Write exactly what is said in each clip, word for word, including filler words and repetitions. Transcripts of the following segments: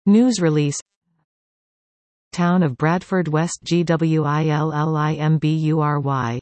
News release. Town of Bradford West G W I L L I M B U R Y.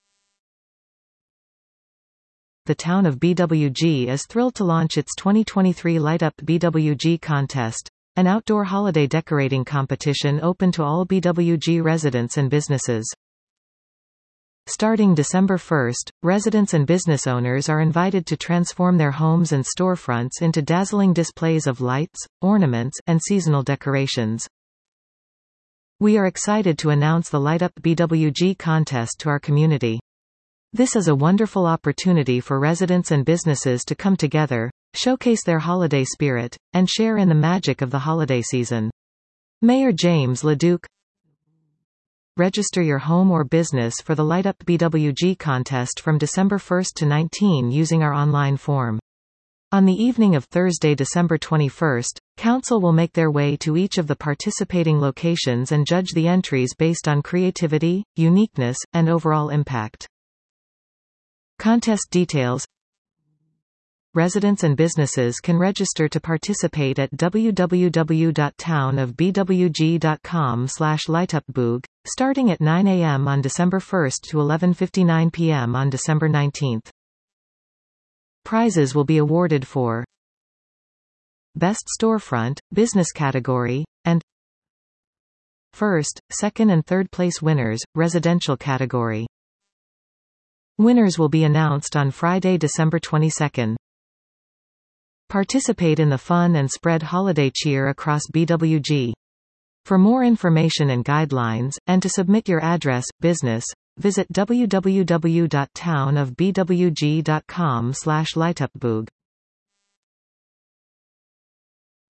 The town of B W G is thrilled to launch its twenty twenty-three Light Up B W G contest, an outdoor holiday decorating competition open to all B W G residents and businesses. Starting December first, residents and business owners are invited to transform their homes and storefronts into dazzling displays of lights, ornaments, and seasonal decorations. We are excited to announce the Light Up B W G contest to our community. This is a wonderful opportunity for residents and businesses to come together, showcase their holiday spirit, and share in the magic of the holiday season. Mayor James LeDuc. Register your home or business for the Light Up B W G contest from December first to nineteenth using our online form. On the evening of Thursday, December twenty-first, Council will make their way to each of the participating locations and judge the entries based on creativity, uniqueness, and overall impact. Contest details. Residents and businesses can register to participate at w w w dot town of b w g dot com slash lightupboog, starting at nine a m on December first to eleven fifty-nine p m on December nineteenth. Prizes will be awarded for Best Storefront, Business category, and First, Second and Third place winners, Residential category. Winners will be announced on Friday, December twenty-second. Participate in the fun and spread holiday cheer across B W G. For more information and guidelines, and to submit your address, business, visit w w w dot town of b w g dot com slash lightupboog.